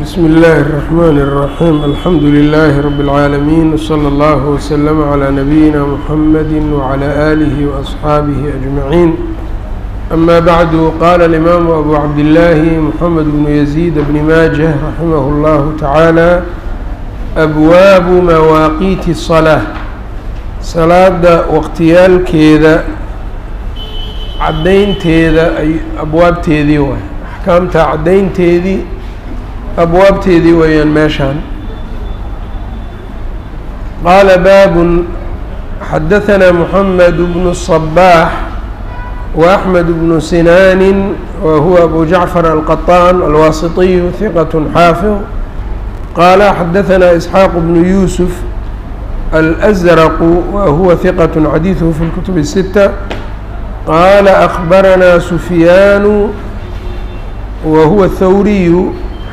بسم الله الرحمن الرحيم الحمد لله رب العالمين وصلى الله وسلم على نبينا محمد وعلى آله وأصحابه أجمعين أما بعد قال الإمام أبو عبد الله محمد بن يزيد بن ماجه رحمه الله تعالى أبواب مواقيت الصلاة صلاة وقتيال كذا عدين تيذا أي أبواب تيذي أحكامتها عدين تيذي أبواب تيذي ويان ماشان قال باب حدثنا محمد بن الصباح وأحمد بن سنان وهو أبو جعفر القطان الواسطي ثقة حافظ قال حدثنا إسحاق بن يوسف الأزرق وهو ثقة حديثه في الكتب الستة قال أخبرنا سفيان وهو الثوري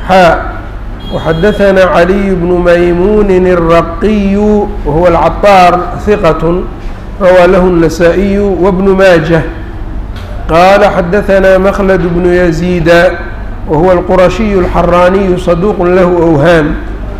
وحدثنا علي بن ميمون الرقي وهو العطار ثقة روى له النسائي وابن ماجه قال حدثنا مخلد بن يزيد وهو القرشي الحراني صدوق له أوهام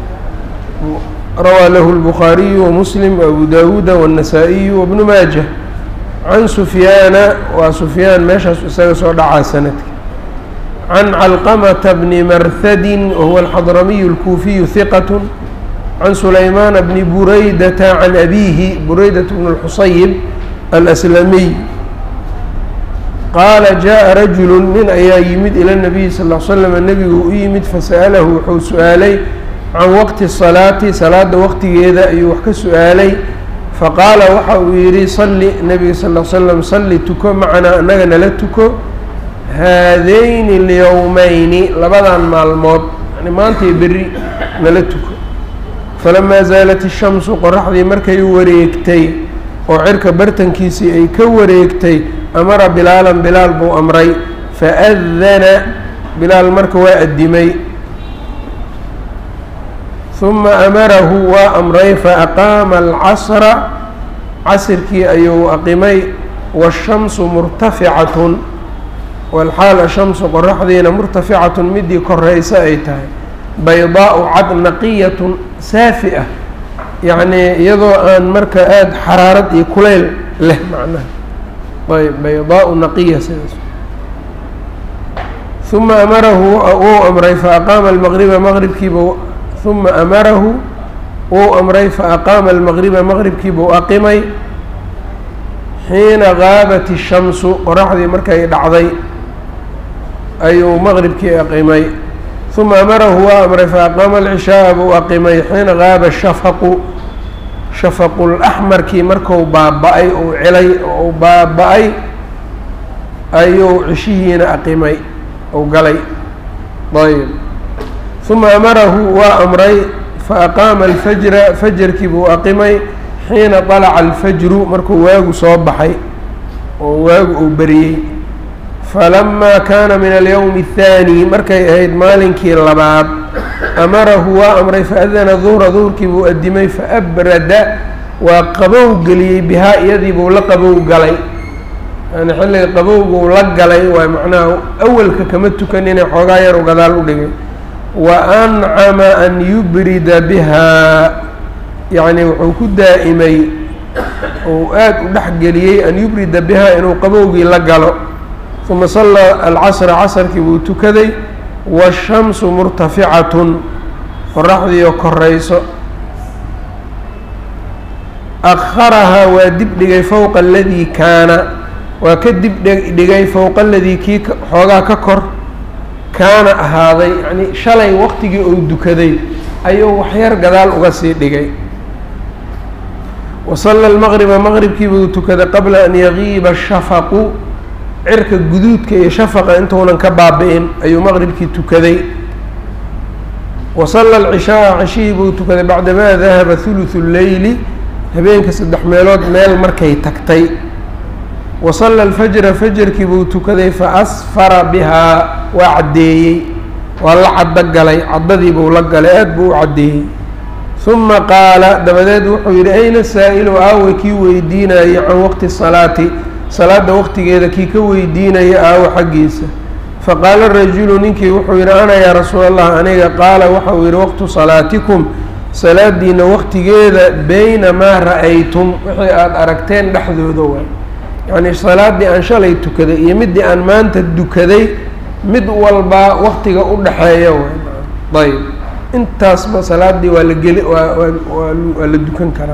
روى له البخاري ومسلم وأبو داود والنسائي وابن ماجه عن سفيان وسفيان ماشى سودع سنتك عن علقمة بن مرثد وهو الحضرمي الكوفي ثقة عن سليمان بن بريدة عن أبيه بريدة بن الحصيب الأسلمي قال جاء رجل من يمد إلى النبي صلى الله عليه وسلم النبي يمد فسأله وحو سؤالي عن وقت الصلاة صلاة وقت إذا يوحك سؤالي فقال وحو يري صلي النبي صلى الله عليه وسلم صلي تكو معنا أنك نلتكو هذين اليومين لبضا مع الموت يعني ما أنت بري نلتكو فلما زالت الشمس قرح ذي مركي وريكتي وعرك برتن كيسي أي كوريكتي أمر بلال بو أمري فأذن بلال مركوا الدمي ثم أمره وأمري فأقام العصر عصر كي أيو أقيمي والشمس مرتفعة والحال الشمس قرح ذينا مرتفعة مدي كريسة أيتها بيضاء عد نقية سافئة يعني يضو أن مركآد حرارة كليل له معناه طيب بيضاء نقية سيدس ثم أمره أو أمري فأقام المغرب مغرب كيبو ثم أمره أو أمري فأقام المغرب مغرب كيبو أقيمي حين غابت الشمس قرح ذي مركا يدعضي أيو مغرب كي أقيمي ثم أمره وأمري فأقام العشاء وأقيمي حين غاب الشفق شفق الأحمر كي مركو بابأي أو علي أو بابأي أيو عشيين أقيمي أو قلي طيب ثم أمره وأمري فأقام الفجر فجر كيبو أقيمي حين طلع الفجر مركو واقو صبحي وواقو بري فلما كان من اليوم الثاني مركي أهيد مالنكي اللباب أمره وأمري فأذن ظهر كيبو أدمي فأبرد وقبو قلي بها يذيبو لقبو قلي يعني حلي قبو لقلي ومعناه أول كمتو كنين حغاير وقدال لي وأنعم أن يبرد بها يعني وحكو دائمي وآت ودحقلي أن يبرد بها إنه قبوغي لقلو ثم صلى العصر عصر كيبوتو كذي والشمس مرتفعة فرحضي وكريس أخرها ودب لغي فوق الذي كان وكدب لغي فوق الذي كي حوغا ككر كان هذا يعني شلي وقتي أودو كذي أيو وحير قدال أغسي لغي وصلى المغرب مغرب كيبوتو كذا قبل أن يغيب الشفق عرك الجدود كي شفق أنتونا كبابين أي مغرب كي تكذي وصلى العشاء عشيب تكذي بعدما ذهب ثلث الليل هبين كسد حميلات مال مركي تكتي وصلى الفجر فجر كي تكذي فأسفر بها وعدي والله عدقلي عددي بولقلي أدبو عدي ثم قال دبداد وحوير أين السائل وآوي كي ويدينا عن وقت الصلاة صلاة وقت كذا كي كويدين يا أو حقيسة faqaala rajulu ninkii wuxuu yidhi ana yaa rasuul allah aniga qaala waxau yidhi waqtu salaatikum salaadiina waqtigeeda bayna maa ra'aytum wixii aada aragteen dhexdooda waay yacni salaaddii aan shalay tukaday iyo middii aan maanta dukaday mid walbaa waqtiga u dhaxeeya waay ayb intaasba salaaddii waa la geli waa la dukan karaa.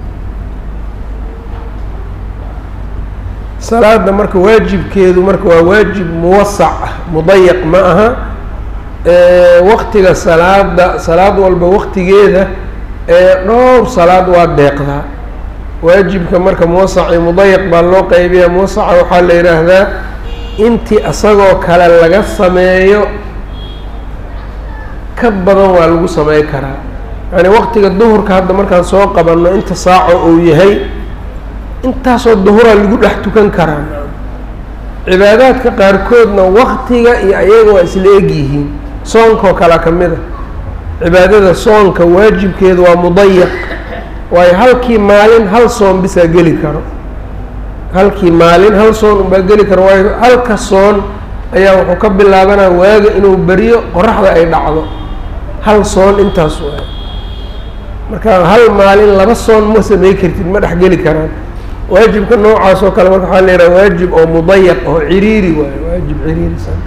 salaada marka waajibkeedu marka waa waajib muwasac ah mudayaq ma aha waqtiga salaad walba waqtigeeda dhowr salaad waa deeqdaa. waajibka marka muwasac iyo mudayaq baa loo qaybiyaa. muwasaca waxaa la yidhaahdaa intii isagoo kale laga sameeyo ka badan waa lagu samey karaa. yani waqtiga duhurka hadda markaan soo qabanno inta saaco uu yahay intaasoo duhuraa lagu dhex tukan karaa. cibaadaadka qaarkoodna waqtiga iyo ayaga waa isla egyihiin. soonkoo kalea ka mid a cibaadada soonka waajibkeedu waa mudayaq waayo halkii maalin hal soon bisaa geli karo. halkii maalin hal soon unbaa geli karo waayo halka soon ayaa wuxuu ka bilaabanaa waaga inuu beriyo qoraxda ay dhacdo. hal soon intaas waay marka hal maalin laba soon ma samey kartid ma dhex geli karaan. waajibka noocaas oo kale marka waxaa la yidhaha waajib oo mudayaq oo ciriiri waayo waajib ciriirisan.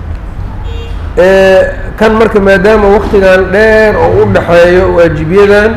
kan marka maadaama waqtigan dheer oo u dhaxeeyo waajibyadan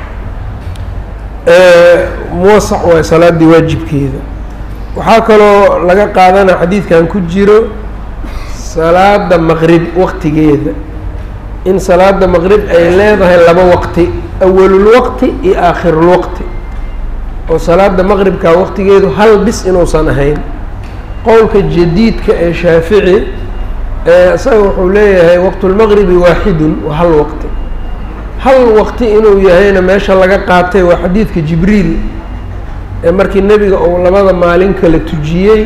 muwasac waayo salaaddii waajibkeeda. waxaa kaloo laga qaadana xadiidkan ku jiro salaada maqrib waqtigeeda in salaada maqrib ay leedahay laba waqti awalulwaqti iyo aakhirulwaqti oo salaada maqribka waqtigeedu hal bis inuusan ahayn. qowlka jadiidka ee shaafici isaga wuxuu leeyahay waqtulmaqribi waaxidun waa hal waqti. hal waqti inuu yahayna meesha laga qaatay waa xadiidka jibriil ee markii nebiga uu labada maalin kala tujiyey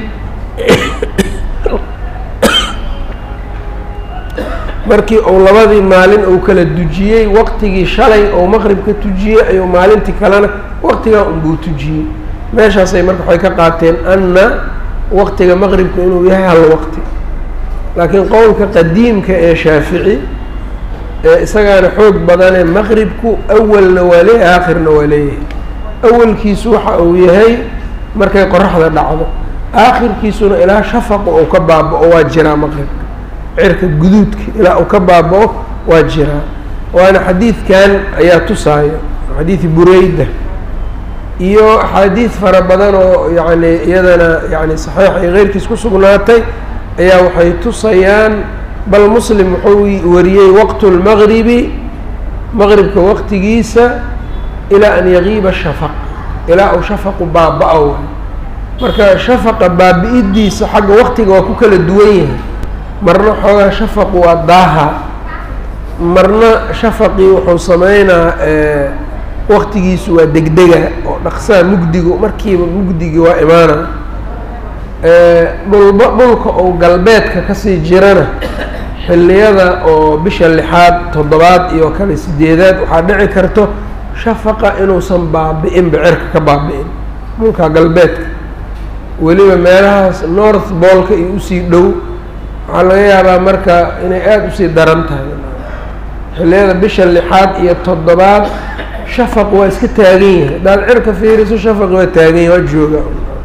markii uu labadii maalin uu kala dujiyey waqtigii shalay ou maqribka tujiyey ayuu maalintii kalena waqtigaa unbuu tujiyey. meeshaasay marka waxay ka qaateen anna waqtiga maqribka inuu yahay hal waqti. laakiin qowlka qadiimka ee shaafici isagaana xoog badane maqribku awalna waa leeyahay aakhirna waa leeyahay. awalkiisu waxa uu yahay markay qoraxda dhacdo aakhirkiisuna ilaa shafaqa uu ka baaba-o waa jiraa maqribka cirka guduudka ilaa uu ka baaba-o waa jiraa. waana xadiidkan ayaa tusaayo xadiidi bureyda iyo axaadiid fara badan oo yani iyadana yani saxiix iyo keyrkiis ku sugnaatay ayaa waxay tusayaan. bal muslim wuxuu wariyey waqtu lmaqribi maqribka waqtigiisa ilaa an yagiiba shafaq ilaa uu shafaqu baaba-o. marka shafaqa baabi-idiisa xagga waqtiga waa ku kala duwan yahay. marna xoogaa shafaqu waa daaha marna shafaqii wuxuu sameynaa waqtigiisu waa degdega oo dhaqsaa mugdigu markiiba mugdigii waa imaana. dhulka oo galbeedka kasii jirana xilliyada oo bisha 6aad 7aad iyo kale 8aad waxaa dhici karto shafaqa inuusan baabi-inba cirka ka baabi-in. dhulka galbeedka weliba meelahaas north boolka iyo usii dhow waxaa laga yaabaa marka inay aada usii daran tahay. xilliyada bisha 6aad iyo 7aad shafaq waa iska taagan yahay. hadaad cirka fiiriso shafaq waa taagan yahay waa jooga.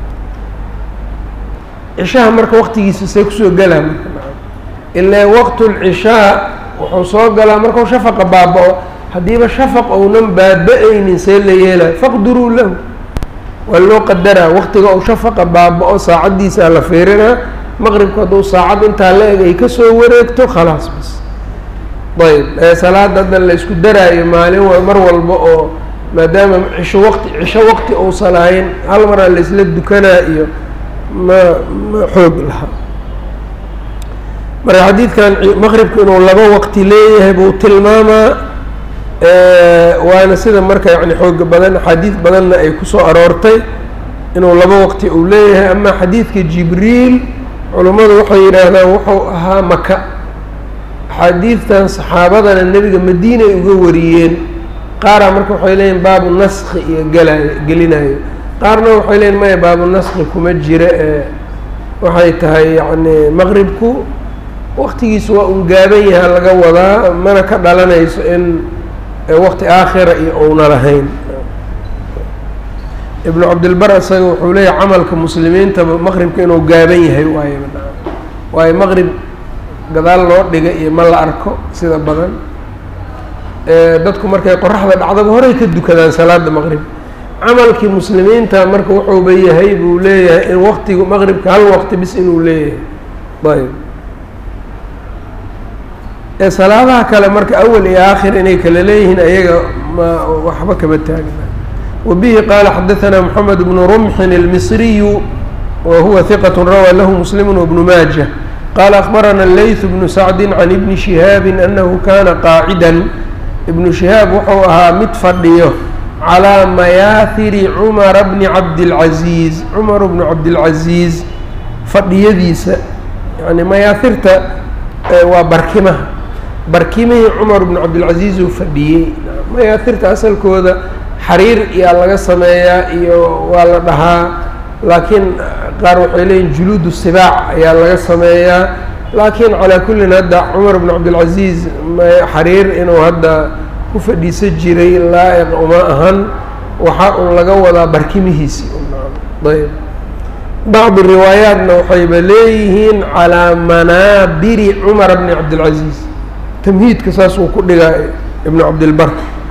cishaha marka waqtigiisa see kusoo galaa marka ilaa waqtulcishaa wuxuu soo galaa markau shafaqa baaba-o. haddiiba shafaq ounan baaba-aynin see la yeelayo faqduruu lahu waa loo qadaraa. waqtiga ou shafaqa baaba-o saacaddiisaa la fiirinaa. maqribku hadduu saacad intaa la eg ay kasoo wareegto khalaas bas. ayb salaada hadda la isku daraayo maalin mar walba oo maadaama cisho waqti uusan ahayn hal maraa la isla dukanaa iyo ma xoog laha. marka xadiidkan maqribku inuu laba waqti leeyahay buu tilmaamaa. waana sida marka yani xooga badan axaadiid badanna ay kusoo aroortay inuu laba waqti uu leeyahay. ama xadiidka jibriil culummadu waxay yidhaahdaan wuxuu ahaa maka. axaadiidtan saxaabadana nebiga madiina ay uga wariyeen. qaaraa marka waxay leeyihin baabu naski iyo gelinayo. qaarna waxay leeyihin maya baabu naski kuma jira waxay tahay yani maqribku waqtigiisu waa un gaaban yaha laga wadaa mana ka dhalanayso in waqti aakhira iyo ouna lahayn. ibnu cabdilbar isaga wuxuu leeyahay camalka muslimiintaba maqribka inuu gaaban yahay waayo maqrib gadaal loo dhiga iyo ma la arko sida badan dadku markay qoraxda dhacdaba horey ka dukadaan salaada maqrib. camalkii muslimiinta marka wuxuuba yahay buu leeyahay in waqtigu maqribka hal waqti bis inuu leeyahay. ayb salaadaha kale marka awal iyo aakhir inay kala leeyihiin ayaga waxba kama taagna. wabihi qaala xadaثana moxamed bnu rumxin اlmisriyu wahuwa hiqat rawaa lahu muslim wbnu maaja qaala akbarana layth bnu sacdi can ibni shihaabi anahu kana qaacida. ibnu shihaab wuxuu ahaa mid fadhiyo calىa mayaahiri cumara bni cabdilcaziiz cumar bnu cabdilcaziiz fadhiyadiisa yani mayaahirta waa barkimaha barkimihii cumar bnu cabdilcaziiz uu fadhiyey. mayaahirta asalkooda xariir iyaa laga sameeyaa iyo waa la dhahaa laakiin qaar waxay leeyihin juluudu sibaac ayaa laga sameeyaa laakiin calaa kullin hadda cumar bnu cabdilcaziiz xariir inuu hadda ku fadhiisan jiray laa-iq uma ahan waxaa un laga wadaa barkimihiisi. ayb bacdi riwaayaatna waxayba leeyihiin calaa manaabiri cumara bni cabdilcaziiz tamhiidka saasuu ku dhigaa ibnu cabdilbar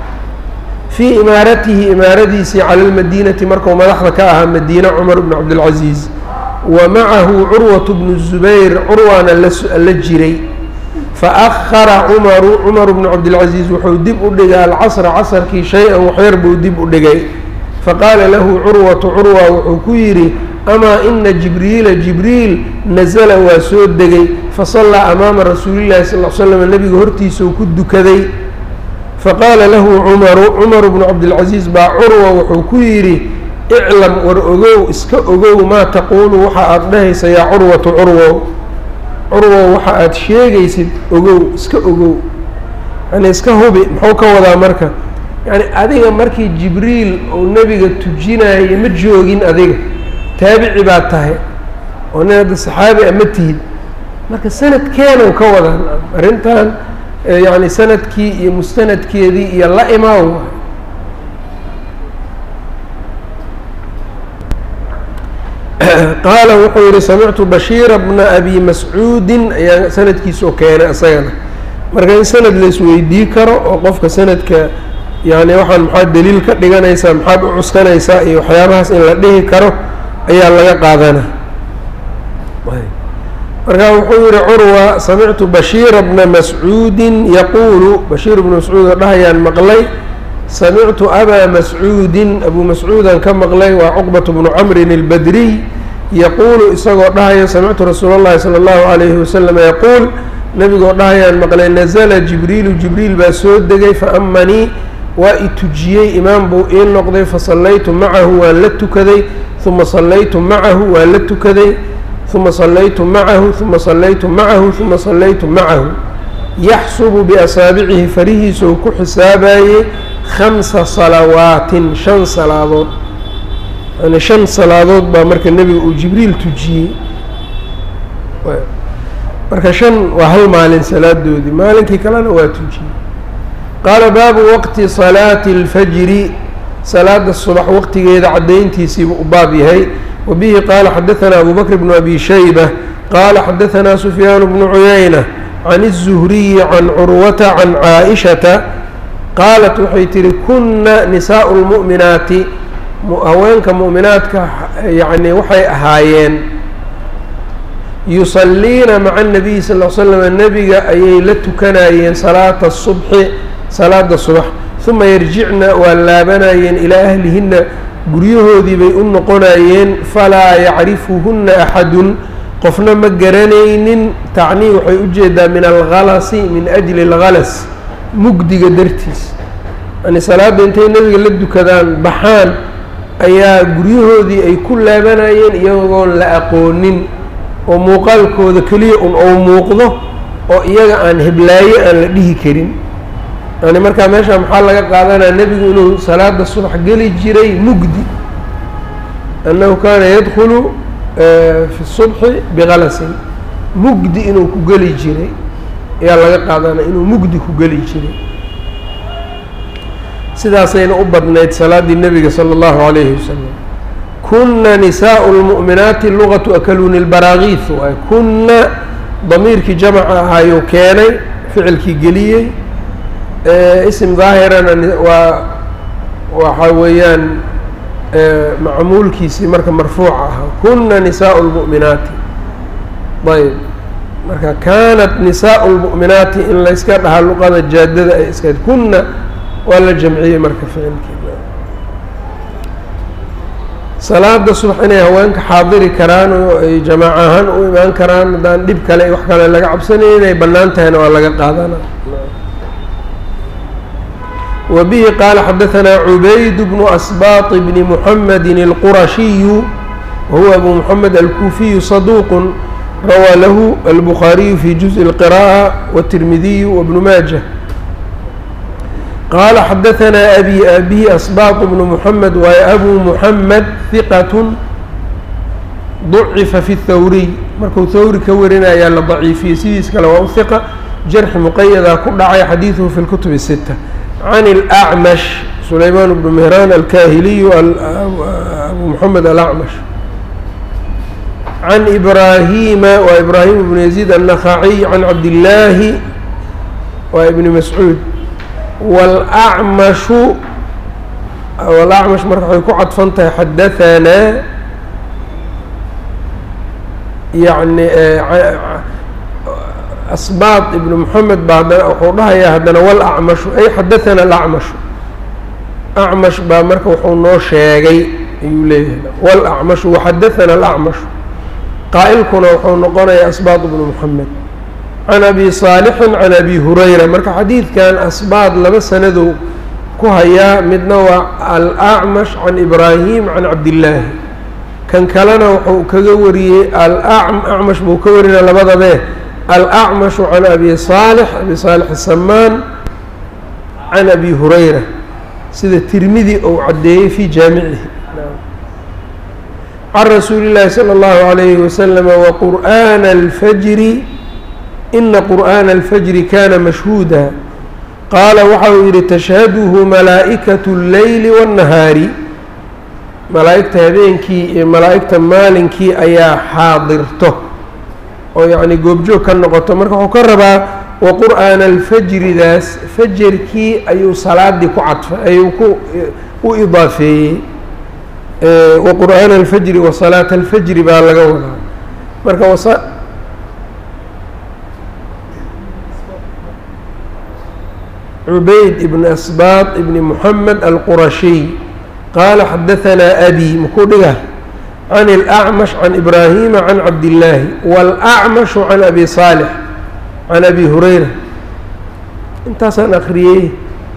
fii imaaratihi imaaradiisii cala lmadiinati markuu madaxda ka ahaa madiina cumar bnu cabdilcaziiz wa macahu curwatu bnu zubayr curwaana la jiray faأhara cumar bnu cabdilcaziiz wuxuu dib u dhigay alcasra casrkii shay-an waxyar buu dib u dhigay faqaala lahu curwatu curwa wuxuu ku yidhi amaa ina jibriila jibriil nazla waa soo degay fasallaa amaama rasuulillahi sal l slam nebiga hortiisau ku dukaday faqaala lahu cumar bnu cabdilcaziiz baa curwa wuxuu ku yidhi iclam war ogow iska ogow maa taquulu waxa aada dhahaysa yaa curwatu curwow waxa aada sheegaysid ogow iska ogow yani iska hubi muxuu ka wadaa marka yani adiga markii jibriil uu nebiga tujinaayo ma joogin adiga taabici baad tahay oo nin hadda saxaabi a ma tihid marka sanadkeenu ka wadaa arrintan yani sanadkii iyo mustanadkeedii iyo la imaaw qaala wuxuu yihi samictu bashiira bna abi mascuudin ayaa sanadkiisoo keenay isagana marka in sanad laisweydii karo oo qofka sanadka yani waxaan maxaad daliil ka dhiganaysaa maxaad u cuskanaysaa iyo waxyaabahaas in la dhihi karo ayaa laga qaadana. markaa wuxuu yihi curwa samictu bashiira bna mascuudin yaquulu bashiir bna mascuud oo dhahayaan maqlay samictu abaa mascuudin abu mascuudan ka maqlay waa cuqbatu bnu camrin albadriy yaquulu isagoo dhahaya samictu rasuula اllahi salى اllahu alayhi wasalam yaquul nebigoo dhahayaan maqlay nazla jibriilu jibriil baa soo degay faamanii waa i tujiyey imaam buu ii noqday fasallaytu macahu waan la tukaday uma sallaytu macahu waan la tukaday uma sallaytu macahu uma sallaytu macahu uma sallaytu macahu yaxsubu biasaabicihi farihiisuu ku xisaabayey 5 salawaatin 5 salaadood yani 5 salaadood baa marka nebiga uu jibriil tujiyey marka 5 waa hal maalin salaadoodii maalinkii kalena waa tujiyey. qaala baabu waqti salaati اlfajri salaada subax waqtigeeda cadayntiisiibu u baab yahay. wabihi qaala xadaثana abu bakr bnu abi shayba qaala xadaثana sufyaan bnu cuyayna can الzuhriyi can curwata can caaishata qaalat waxay tihi kuna nisaءu اlmu'minaati haweenka mu'minaadka yani waxay ahaayeen yusaliina maca الnabiyi sal l slam nebiga ayay la tukanayeen salaata الصubxi salaada subax uma yarjicna waa laabanayeen ilaa ahlihina guryahoodii bay u noqonayeen falaa yacrifuhuna axadun qofna ma garanaynin tacnii waxay ujeedaa min algalasi min ajli اlgalas mugdiga dartiis yani salaadda intay nebiga la dukadaan baxaan ayaa guryahoodii ay ku laabanayeen iyagoon la aqoonin oo muuqaalkooda keliya un ou muuqdo oo iyaga aan heblaaye aan la dhihi karin yani markaa meesha maxaa laga qaadanaya nebigu inuu salaada subax geli jiray mugdi annahu kaana yadkulu fi الصubxi bigalasin mugdi inuu ku geli jiray ayaa laga qaadanaya inuu mugdi ku geli jiray sidaasayna u badnayd salaaddii nebiga sala allahu calayhi wasalam kuna nisaau lmu'minaati lugatu akaluuni lbaraagiis waay kuna damiirkii jamaca ahaayuu keenay ficilkii geliyey ism daahirana waxaa weeyaan macmuulkiisii marka marfuuca ahaa kuna nisaau lmu'minaati ayb marka kaanat nisaau lmu'minaati in layska dhahaa luqada jaadada ay iska kuna waa la jamciyey marka ficilkii salaada subax inay haweenka xaadiri karaan oo ay jamaac ahaan u imaan karaan haddaan dhib kale wax kale laga cabsanaya inay bannaan tahayna waa laga qaadana wa bihi qaala xadaثanaa cubayd bnu asbaaط bni muxamedi اlqurashiyu wahuwa abu muxamed alkuufiyu saduuq rawaa lahu albukhaariyu fi juزءi اlqirاءة wالtirmidiyu wabnu maaja qaala xadaثanaa abihi asbaaط bnu muxamed waayo abu muxamed hiqat ضucifa fi الthawriy markuu thawri ka warinayaa la daciifiyey sidiis kale waa u hiqa jarxi muqayadaa ku dhacay xadiiثuhu fi اlkutub الsita can اlأcmash sulaymaan bnu mehraan alkahiliyu abu muxamed alacmash can ibrahima waa ibraahim bnu yaziid الnakhaciy can cabdillaahi waa ibni mascuud wاlأcmashu wاlأcmash marka waxay ku cadfan tahay xadaثanaa yani asbaaط ibn moxamed baa wuxuu dhahayaa haddana wاlأcmashu ay xadaثana اlأcmashu acmash baa marka wuxuu noo sheegay ayuu leeyahay wاlأcmashu waxadaثana اlأcmashu qaa'ilkuna wuxuu noqonayaa asbaaط ibn moxamed can abi saalixin can abi hurayra marka xadiidkan asbaad laba sanadou ku hayaa midna waa alacmash can ibraahim can cabdillaahi kan kalena wuxuu kaga wariyey acmash buu ka warinaya labadabe alacmashu can abi saalix asamaan can abi hurayra sida tirmidi ou caddeeyey fii jaamicihi can rasuuli llaahi salى اllahu عalayhi wasalam waqur'aana alfajri ina qur'aana alfajri kana mashhuuda qaala waxa uu yidhi tashhaduhu malaa'ikatu اlleyli waاnnahaari malaa'igta habeenkii iyo malaa'igta maalinkii ayaa xaadirto oo yacni goobjoog ka noqoto marka wuxuu ka rabaa wa qur'aana alfajridaas fajarkii ayuu salaadii ku cadfay ayuu u idaafeeyey wa qur'aana alfajri wa salaata alfajri baa laga wadaa marka cubayd ibn asbaaط ibn moxamed alqurashiy qaala xadaثanaa abi makuu dhiga can اlأcmash can ibraahima can cabdillaahi wاlأcmashu can abi saalix can abi hurayra intaasaan akriyey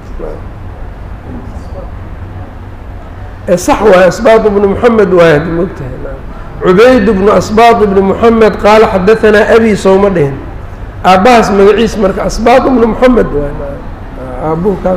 sax waay asbaaط ibn moxamed waay haddi mogtahay cubayd bnu asbaaط ibn moxamed qaala xadaثanaa abi sowma dhihin aabbahaas magaciis marka asbaaط ibn moxamed waay aabuhu kaas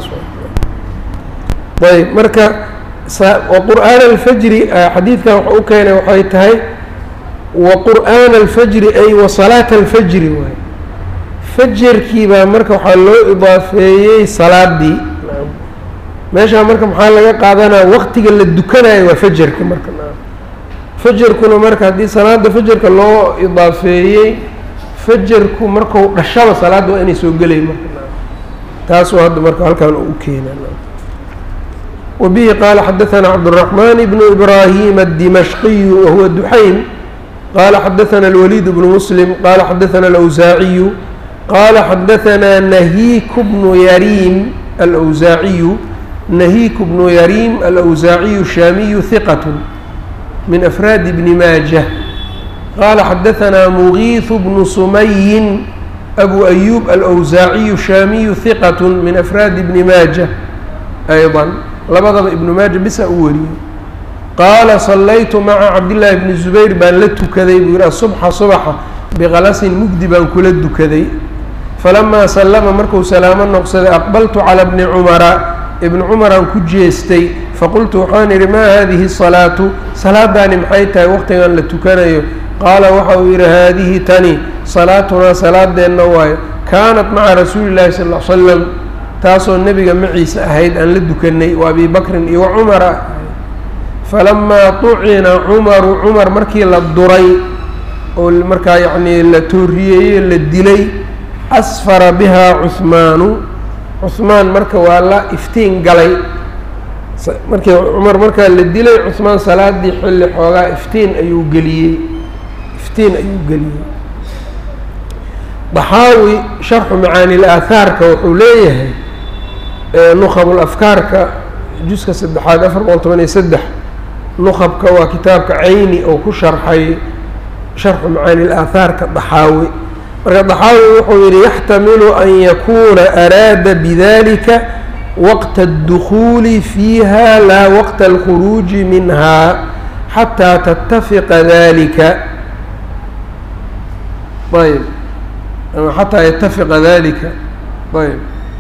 ayb marka waqur'aana alfajri xadiidkan waxa u keenay waxay tahay waqur'aana alfajri ay wasalaata alfajri waay fajarkii baa marka waxaa loo idaafeeyey salaadii meeshaa marka maxaa laga qaadanaa waqtiga la dukanayo waa fajarka marka fajarkuna marka haddii salaada fajarka loo idaafeeyey fajarku marku dhashaba salaadda waa inay soo gelay marka taasuu hadda marka halkan u keena wabihi qaala xadaثana cabdالرaحman bn ibrahim الdimashqiyu wahuwa duxaym qaala xadaثana اlwaliid bnu muslim qaala xadaثana اlأwsaaciyu qaala xadaثana nahiiku bnu yariim alأwsaaciyu nahiiku bnu yariim alأwsaaciyu shaamiyu hiqat min afraadi bni maaja qaala xadaثana mugiiثu bnu sumayin abu ayub alأwsaaciyu shaamiyu hiqat min afraadi bni maaja ayضا labadaba ibnu maaja bisa u wariyey qaala sallaytu maca cabdillaahi bni zubayr baan la tukaday buu yihi asubxa subaxa biqalasin mugdi baan kula dukaday falamaa sallama markuu salaamo noqsaday aqbaltu calaa bni cumara ibni cumaraan ku jeestay faqultu waxaan idhi maa haadihi salaatu salaadaani maxay tahay waqtigan la tukanayo qaala waxa uu yidhi haadihi tani salaatunaa salaadeenna waayo kaanat maca rasuuli llahi sal l slam taasoo nebiga maciisa ahayd aan la dukanay wa abi bakrin iyo wacumara falamaa tucina cumaru cumar markii la duray oo markaa yacnii la tooriyeeyey la dilay asfara bihaa cuhmaanu cuhmaan marka waa la iftiin galay markii cumar markaa la dilay cuhmaan salaadii xilli xoogaa iftiin ayuu geliyey daxaawi sharxu macaani laathaarka wuxuu leeyahay nuqab afkaarka juska 3 483 nuqabka waa kitaabka cayni oo ku sharxay sharxu macaani laathaarka daxaawi marka daxaawi wuxuu yihi yaxtamilu an yakuna araada bidalika waqta الdukhuuli fiiha laa waqta اlkhuruuji minha xataa tattafiqa dalika ayb xataa yatafiqa dalika ayb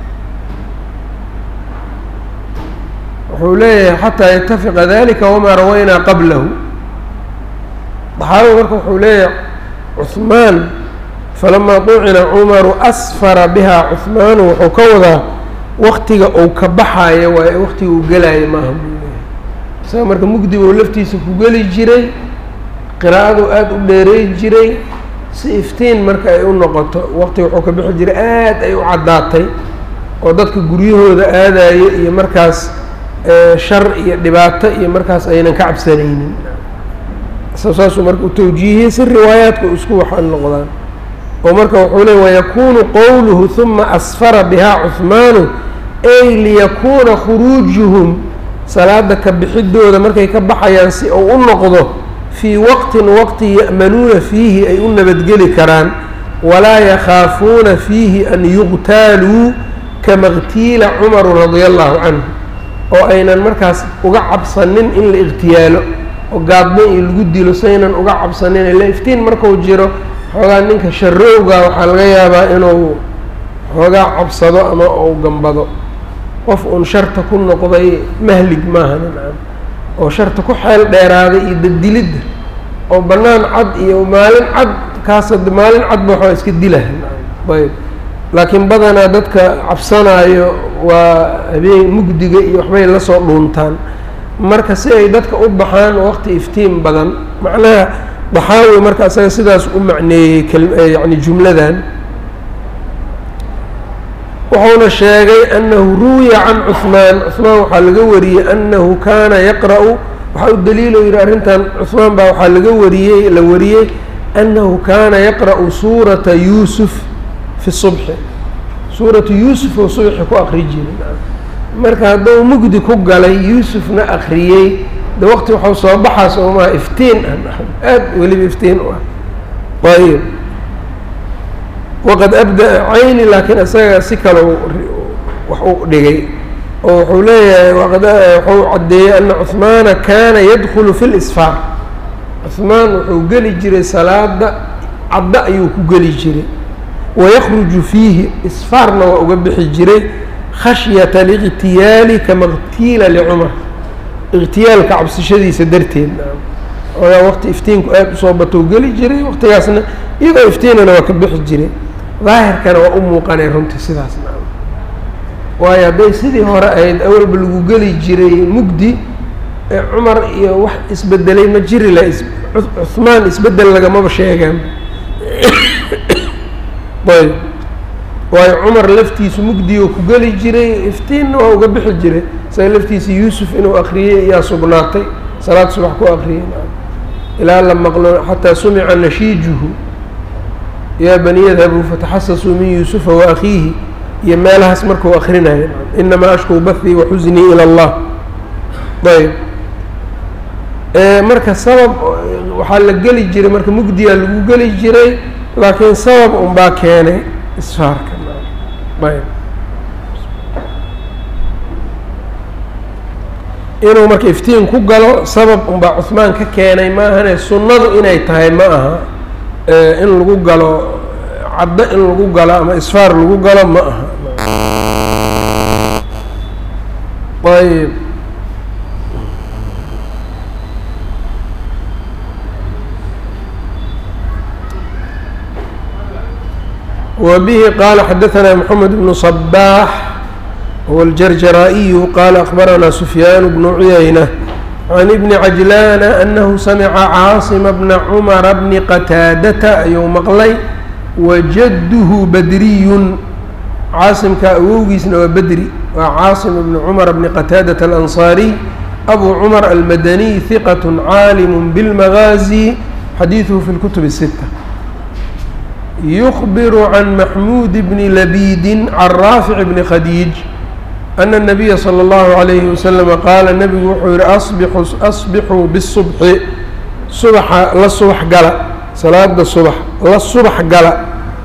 wuxuu leeyahay xataa yatafiqa dalika wamaa rawaynaa qablahu daxaawi marka wuxuu leeyahay cuhmaan falamaa tucina cumaru asfara bihaa cuhmaanu wuxuu ka wadaa waktiga uu ka baxaayo waaye waktiga uu gelaayo maaha buu leeyahay isaga marka mugdi uu laftiisa ku geli jiray qiraa'adu aada u dheereey jiray si iftiin marka ay u noqoto waqtiga wuxuu ka bixi jiray aad ay u caddaatay oo dadka guryahooda aadayo iyo markaas shar iyo dhibaato iyo markaas aynan ka cabsanaynin saasuu marka u tawjiihiyey si riwaayaadka isku waxaan noqdaan oo marka wuxuu leey wayakuunu qowluhu huma asfara bihaa cuhmaanu ay liyakuuna khuruujuhum salaada ka bixidooda markay ka baxayaan si uu u noqdo fii waqtin waqti ya'manuuna fiihi ay u nabadgeli karaan walaa yakhaafuuna fiihi an yuqtaaluu kama اqtiila cumaru radia allahu canhu oo aynan markaas uga cabsanin in la iqtiyaalo oo gaadmo iyo lagu dilo saynan uga cabsanin ila iftiin marku jiro xoogaa ninka sharowga waxaa laga yaabaa inuu xoogaa cabsado ama uu gambado qof uun sharta ku noqday mahlig maaha nincan oo sharta ku xeel dheeraaday iyo dadilidda oo bannaan cad iyo maalin cad kaas maalin cadba waxaa iska dilaha ayb laakiin badanaa dadka cabsanaayo waa habeen mugdiga iyo waxbay la soo dhuuntaan marka si ay dadka u baxaan waqti iftiin badan macnaha daxaawi marka isaga sidaas u macneeyey yani jumladan wuxuuna sheegay annahu ruwiya can cuhmaan cuhmaan waxaa laga wariyey annahu kaana yaqra'u waxaa u daliilo yihi arrintan cuhmaan baa waxaa la wariyey annahu kaana yaqra'u suurata yuusuf fi subxi suuratu yuusuf oo subxi ku akri jiray marka hadduu mugdi ku galay yuusufna akriyey de waqti waxau soo baxaa soomaa iftiin aad weliba iftiin u ah ayb waqad abda cayni laakiin isaga si kale wax u dhigay oo wuxuu leeyahay wuxuu caddeeyey ana cuhmaana kaana yadkulu fi lisfaar cuhmaan wuxuu geli jiray salaada cadda ayuu ku geli jiray wayakruju fiihi isfaarna waa uga bixi jiray khashyata liqtiyaali kama qtiila licumar iqtiyaalka cabsishadiisa darteed oyaa waqti iftiinku aada usoo batou geli jiray waqtigaasna iyadoo iftiinana waa ka bixi jiray daahirkana waa u muuqanay runtii sidaas waayo hadday sidii hore ahayd awalba lagu geli jiray mugdi ee cumar iyo wax isbedelay ma jiri la cuhmaan isbedel lagamaba sheegaan ayb waayo cumar laftiisu mugdioo ku geli jiray iftiinna waa uga bixi jiray isaga laftiisa yuusuf inuu akriyey ayaa sugnaatay salaad subax ku akriyey ilaa la maqlo xataa sumica nashiijuhu yaa bani yadhabuu fataxasasuu min yuusufa wa akhiihi iyo meelahaas markuu akrinayo inamaa ashkuu bathii waxusnii ila allah ayb marka sabab waxaa la geli jiray marka mugdiyaa lagu geli jiray laakiin sabab unbaa keenay isfaarka ayb inuu marka iftiin ku galo sabab unbaa cuhmaan ka keenay maahane sunnadu inay tahay ma aha in lagu galo caddo in lagu galo ama isfaar lagu galo ma aha ayb وبه قال حدثنا محمد بن صباح هو الجرجرائي قال أخبرنا سفيان بن عيينة عن ابن عجلان أنه سمع عاصم بن عمر بن قتادة يوم مقلي وجده بدري عاصم كأوجيسنا بدري وعاصم بن عمر بن قتادة الأنصاري أبو عمر المدني ثقة عالم بالمغازي حديثه في الكتب الستة يخبر عن محمود بن لبيد عن رافع بن خديج أن النبي صلى الله عليه وسلم قال النبي وحور أصبحوا بالصبح صبح لا الصبح قال صلاة الصبح لا الصبح قال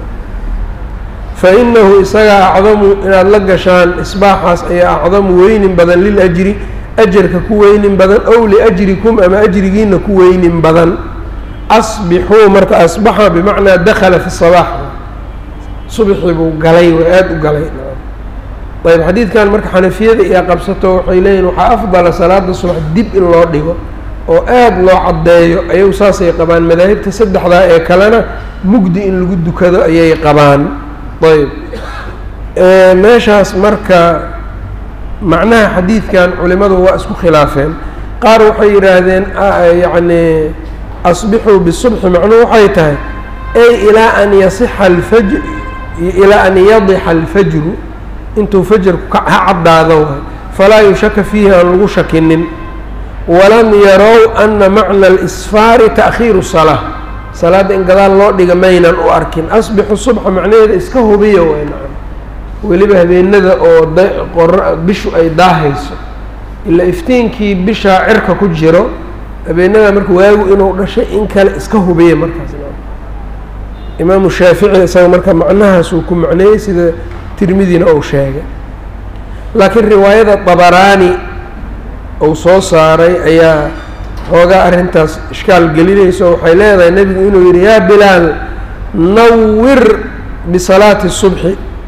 فإنه إساء أعظم إن اللقشان إصباحاس أي أعظم وين بدن للأجر أجرك كوين بدن أو لأجركم أما أجرين كوين بدن أصبحوا مرك أصبح بمعنى دخل في الصباح صبح قلي وآد قلي. طيب حديث كان مرك حنفية يا قبسته وحيلين وأفضل صلاة الصبح دب الله ديقه وآد الله عدايو أيو ساسي قبان مذاهب تصدح ذا كلنا مجدي إن لقد كذا أي قبان. طيب ماشاس مركا معناها حديث كان علماء واسكو خلافين قالوا حيرادين يعني أصبحوا بالصبح معنوه حيتها أي إلى أن يصح الفجر إلى أن يضح الفجر انتو فجر عضا ذوها فلا يشك فيها أن شكن ولم يروا أن معنى الإسفار تأخير الصلاة صلاة إن قال الله دقمينا وأركن أصبح الصبح معناه إسكه بيه وين ولبه بين ذا أو بشو أي داهيس إلا إفتينكي بشا عركة كجرو بين ذا مركو واو إنه رشيء إن كان إسكه بيه مركز إمام الشافعي سوى مركز معناها سوكم معناه سيدا ترمذين أو شاقة لكن رواية الطبراني أو صوصاري أيا هوغا أرنتاس إشكال قليل سو حيلاذا النبي إنه يا بلال نور بصلاة الصبح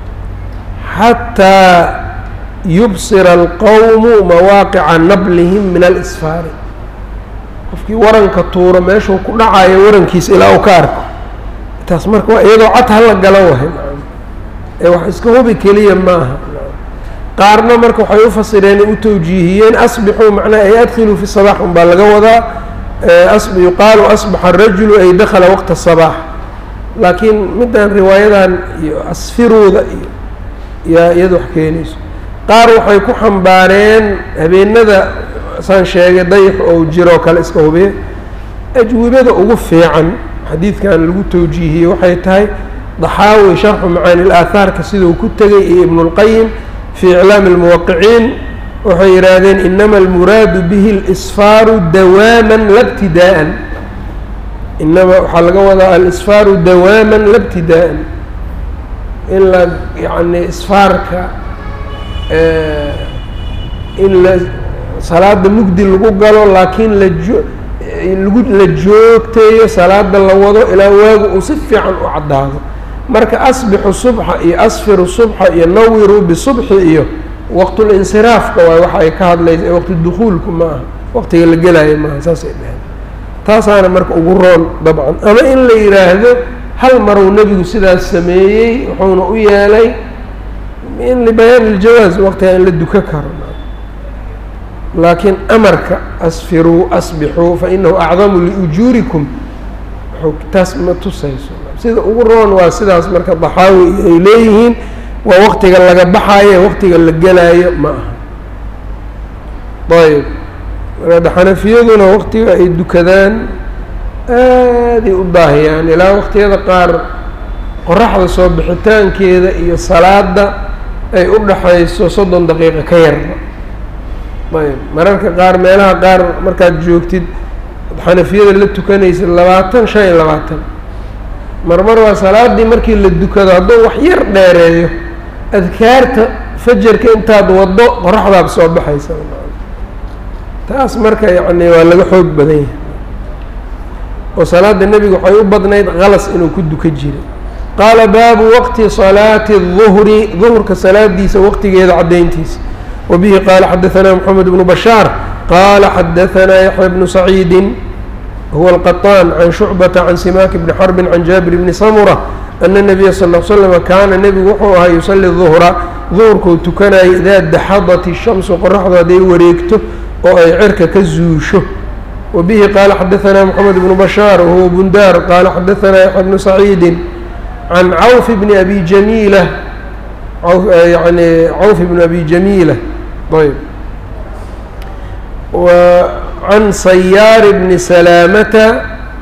حتى يبصر القوم مواقع نبلهم من الإسفار في ورن كطورة ماشو كل عاية ورن كيس إلى أوكارك تسمرك وإذا عطها لك قلوهم أيوة إسكهو بكليا ماها قارنا مركو حيفصلين وتوجيهيين أصبحوا معناه أي أدخلوا في الصباح مبالغة وذا يقال أصبح الرجل أي دخل وقت الصباح لكن مدى الرواية أصفروا ذا يدو حكينيس قاروا حيكو حنبارين هبين ذا سان شيء ضيح أو جيرو كالإسكهو به أجوبة أغفي عن حديث كان له توجيهي وحيتهاي ضحاوي شرح معاني الآثار كسيده كتغي ابن القيم في إعلام الموقعين وحيرادين إنما المراد به الإسفار دواما لا ابتداء إنما حلقة وضع الإسفار دواما لا ابتداء إلا يعني إسفارك إلا صلاة مجدي اللي قالوا لكن لجوكتي صلاة اللوضو إلى واقع وصفي عن أعداده مرك أصبح الصبح أصفر الصبح ينور بالصبح وقت الانصراف وحي كهاد ليس وقت الدخول كما وقت الجلاء ما أساس إلها تاسانا مرك أقرون طبعا أما إن لي هذا هل مروا النبي سيدا السميي وحون ويالي إن لبيان الجواز وقتها إن للدككر لكن أمرك أصفروا أصبحوا فإنه أعظم لأجوركم تسمى تسيسون سيدا أقرون وسيدا أصبرك الضحاوي إليهن ووقت قال لك بحاية وقت قال لك جلاية ما طيب هذا حنفيذنا وقت الدكذان هذه الضاهي يعني لا وقت هذا قار قرح الصوب بحتان كذا هي الصلاة أي قرح صدن دقيقة كير طيب مرارك قار مالها قار مركز جوكتد حنفيذ اللي تكنيس اللواتن شيء اللواتن مرمر صلاة دي مركي اللي الدكذا هذا وحير داريه أذكارت فجر كأنت توضأ قرح ذا بصوب بحيث تاس مركا يعني ولا حوق بديه وصلاة النبي وحيوب بدنيت غلس إنه كدو كجيري قال باب وقت صلاة الظهر ظهر كصلاة ديس وقت جيد عدينتيس وبه قال حدثنا محمد بن بشار قال حدثنا يحيى بن سعيد هو القطان عن شعبة عن سماك بن حرب عن جابر بن سمرة أن النبي صلى الله عليه وسلم كان النبي وxuu يصلي الظهر ظهرkuu tukanaya إذا دحضت الشمس qoرaxdu haday wareegto oo ay cirka ka zuusho. وبه قال حدثنا محمد بن بشار وهو بندار قال حدثنا يحيى بن سعيد عن عوف بن أبي جميلة عوف بن أبي جميلة طيب وعن صيار بن سلامة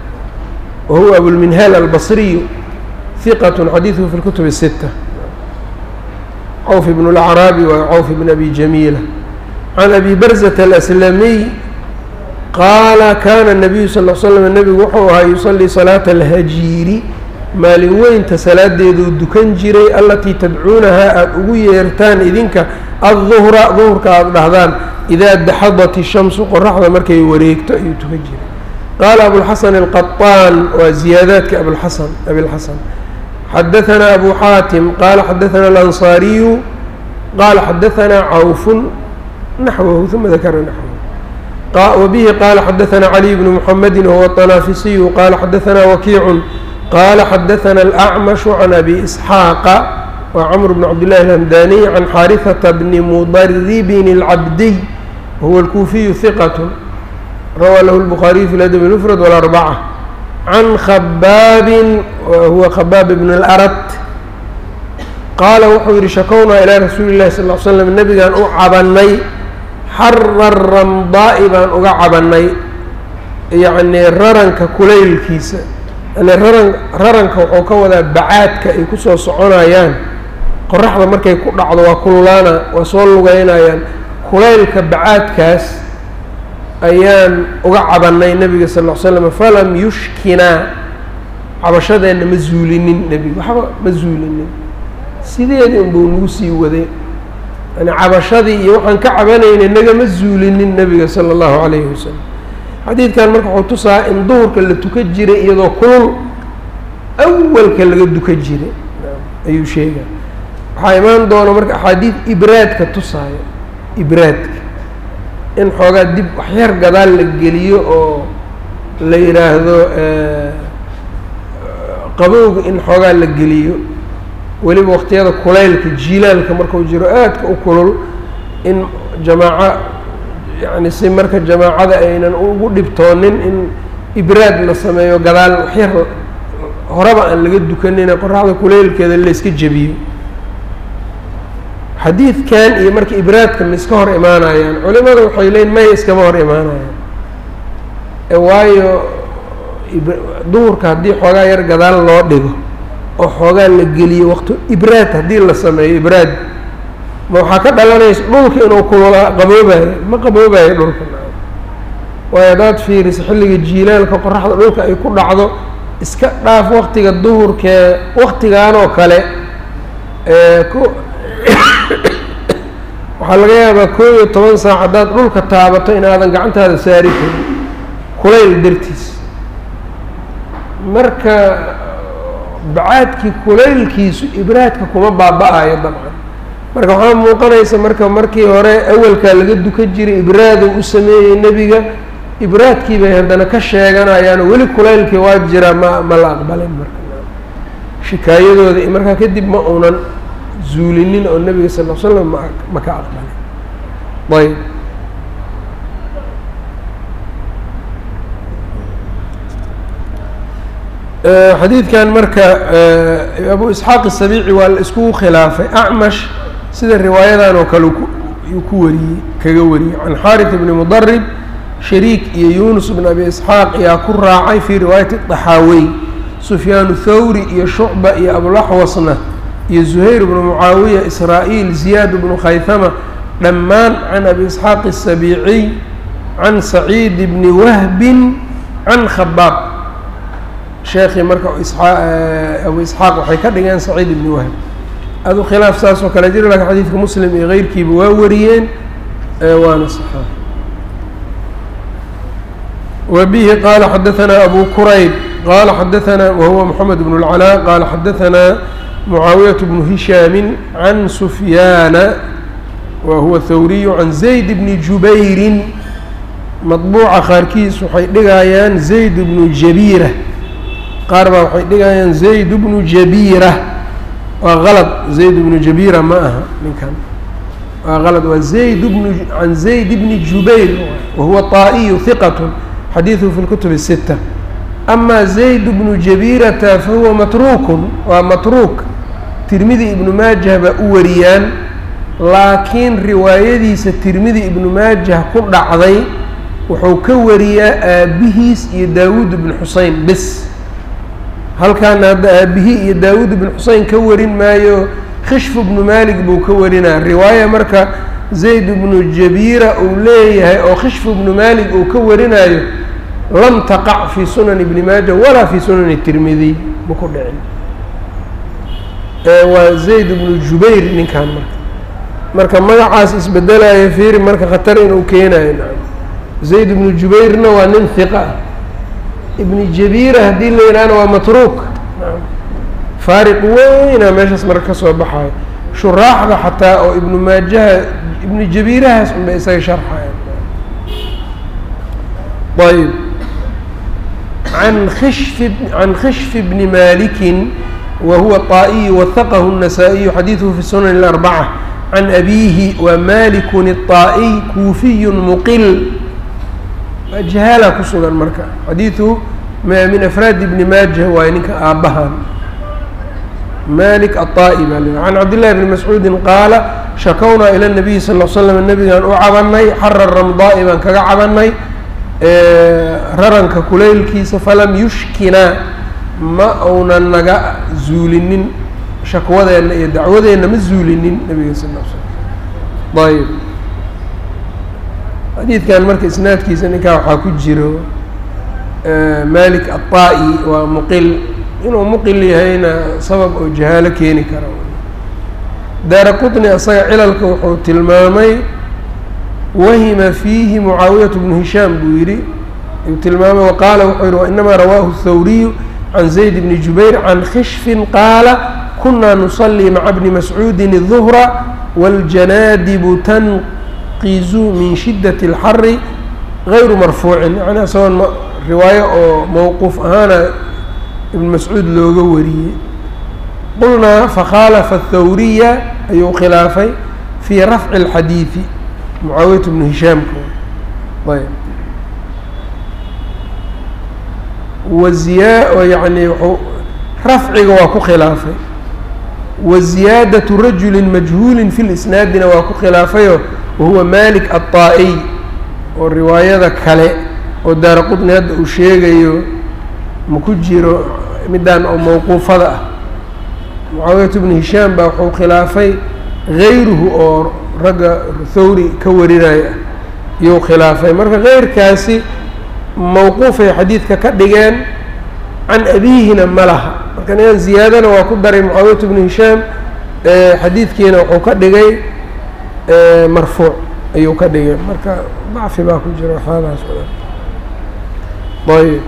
وهو أبو المنهال البصري ثقة حديثه في الكتب الستة. عوف بن الأعرابي وعوف بن أبي جميلة. عن أبي برزة الأسلمي قال كان النبي صلى الله عليه وسلم النبي وxuu يصلي صلاة الهجير maalin weynta salaadeedu dukan jiray allatii tadcuunahaa aada ugu yeertaan idinka الظهra ظهurka aada dhahdaan إidaa daxadat الشhamsu qoraxda markay wareegto ayuu tukan jiray. qaala أبوالحaسن القطاn waa ziyaadaadka أبiالحaسن xadaثna أبو xاaتم qaala xadaثna الأنصاaرiyu qaala xadaثna cawف نaxوه ثuma ذakra نaxوه. وبه قال حدثنا علي بن محمد وهو الطنافسي قال حدثنا وكيع قال حدثنا الأعمش عن أبي إسحاق وعمر بن عبد الله الهمداني عن حارثة بن مضرب العبدي وهو الكوفي ثقة روى له البخاري في الأدب المفرد والأربعة. عن خباب وهو خباب بن الأرت قال wuxuu yihi شhakوna إلى رasuuل اللhi صلى اه عليه وسلم نبgaan u cabanay xara الرمضاء baan uga cabanay yacnii raranka kulaylkiisa yani raranka wuxuu ka wadaa bacaadka ay kusoo soconayaan qoraxda markay ku dhacdo waa kululaana waa soo lugeynayaan kulaylka bacaadkaas ayaan uga cabanay nebiga sal ll ly slam falam yushkinaa cabashadeenna ma zuulinin nebiga waxba ma zuulinin sideedii unbuu nagu sii waday yani cabashadii iyo waxaan ka cabanaynay nagama zuulinin nebiga sala allahu calayhi wasalam. xadiidkan marka wuxuu tusaa in duhurka la tukan jiray iyadoo kulul awalka laga dukan jiray ayuu sheegaa. waxaa imaan doona marka axaadiid ibraadka tusaayo ibraadka in xoogaa dib waxyar gadaal la geliyo oo la yidhaahdo qabowga in xoogaa la geliyo weliba waqtiyada kulaylka jiilaalka markuu jiro aadka u kulul in jamaaco yani si marka jamaacada aynan ugu dhibtoonin in ibraad la sameeyo gadaal waxyar horeba aan laga dukanina qoraxda kulaylkeeda layska jebiyo. xadiidkan iyo marka ibraadka ma iska hor imaanayaan culimada waxay leeyiin may iskama hor imaanayaan waayo duhurka haddii xoogaa yar gadaal loo dhigo oo xoogaa la geliyo waqti ibraad haddii la sameeyo ibraad ma waxaa ka dhalanaysa dhulka inuu kulula qaboobayo ma qaboobayo dhulka waayo haddaad fiiriso xilliga jiilaalka qoraxda dhulka ay ku dhacdo iska dhaaf waqtiga duhurkee waqtigan oo kale waxaa laga yaabaa 11 saac haddaad dhulka taabato inaadan gacantaada saari karin kulayl dartiis marka bacaadkii kulaylkiisu ibraadka kuma baaba-ayo dabcan marka waxaa muuqanaysa markii hore awalkaa laga dukan jiray ibraadu u sameeyey nebiga ibraadkii bay haddana ka sheeganayaan weli kulaylkii waa jira ma la aqbalin marka shikaayadooda markaa kadib ma uunan zuulinin oo nebiga sal ll ly slam ma ka aqbalin. ayb xadiidkan marka abu isxaaq الsabiici waa la iskugu khilaafay acmash sida riwaayadan oo kale yuu ku wariyey kaga wariyey can xaariث bni mudarib shariik iyo yunus bn abi isxaaq ayaa ku raacay fii riwaayati طaxaawey sufyaan thawri iyo shucba iyo abulaxwasna iyo zuhayr bnu mucaawiya israa'iil ziyaad bnu khaythama dhammaan can abi isxaaq الsabiiciy can saciid bni wahbin can khabaab sheekii marka abu isxaaq waxay ka dhigeen saciid ibni wahb adu khilaaf saas oo kale jiro lakin xadiidka muslim iyo keyrkiiba waa wariyeen waana saxaax. وبه قال حدثنا أبو كريب قال حدثنا وهو محمد بن العلاء قال حدثنا معاوية بن هشام عن سفيان وهو الثوري عن زيد بن جبير مطبوع خاركيس waxay dhigayaan زيد بن جبيرة qaar baa waxay dhigayaan zayd bnu jabiira waa qalad zayd bnu jabiira ma aha ninkan waa qalad waa zayd bnu can zayd bni jubayr wahuwa طaa'iyu hiqat xadiiثuhu fi اlkutub الsita ama zayd bnu jabirata fahuwa matruukun waa matruuk tirmidi ibnu maajah baa u wariyaan laakiin riwaayadiisa tirmidi ibnu maajah ku dhacday wuxuu ka wariyaa aabihiis iyo daawuud ibnu xusein bis halkaana hadda aabihii iyo daawuud ibnu xusein ka warin maayo khishfu bnu malik buu ka warinaa riwaaya marka zayd bnu jabiira uu leeyahay oo khishfu bnu malik uu ka warinayo lam taqac fi sunan ibni maaja walaa fi sunani tirmidiy ma ku dhicin waa zayd bnu jubayr ninkan marka magacaas isbedelaya fiiri marka khatar inuu keenayo zayd bnu jubayrna waa nin hiqa ah ibni jabiira haddii la yidhaahna waa matruuk faariq weyna meeshaas marka ka soo baxayo shuraaxda xataa oo ibnu maajaha ibnu jabiirahaas unbay isaga sharxayan ayb can khishfi bni malikin wahuwa طaa'iy wahaqahu النasaaئiyu xadiiثuhu fi sunan الأrbacة can abiihi wa malikun الطaa'iy kuufiyu muqil jahaala ku sugan marka xadiiثu min afraad ibni maajah waayo ninka aabbahan malik aلطaa'i baa l can cabdillahi bni mascuudi qaala shakownaa ilى الnabiyi sal ll slam nabigaan u cabanay xara ramdaa'i baan kaga cabanay raranka kulaylkiisa falam yushkinaa ma uunan naga zuulinin shakwadeenna iyo dacwadeenna ma zuulinin nabiga sal l slam ayb xadiidkan marka isnaadkiisa ninkaa waxaa ku jiro malik aلطaa'i waa muqil inuu muqil yahayna sabab oo jahaalo keeni kara daara qطni asaga cilalka wuxuu tilmaamay wahima fiihi mucaawiyat bnu hishaam buu yidhi ayuu tilmaamay waqaala wuxuu yihi wainamaa rawaahu الthawriyu can zayd bni jubayr can khishfin qaala kunaa nusalii maca bni mascuudin الظuhra wاljanaadibu tanqizu min shidaة اlxari gayru marfuucin yani isagoon riwaayo oo mowquuf ahaana ibn mascuud looga wariyey qulnaa fakhaalafa الthawriya ayuu khilaafay fii rafci اlxadiidi mucaawiyat bnu hishaamka ayb yani wuu rafciga waa ku khilaafay waziyaadaةu rajuli majhuuli fi lisnaadina waa ku khilaafayo wahuwa malik aلطaa'iy oo riwaayada kale oo daara qطni hadda uu sheegayo ma ku jiro midaan oo mawquufada ah mucaawiyat bnu hishaam baa wuxuu khilaafay gayruhu oo ragga thawri ka warinaya ah iyuu khilaafay marka keyrkaasi mawquufay xadiidka ka dhigeen can abiihina ma laha marka ninkan ziyaadana waa ku daray mucaawiyat bnu hishaam xadiidkiina wuxuu ka dhigay marfuuc ayuu ka dhigay marka dacfi baa ku jira waxyaabahaas o dhan ayb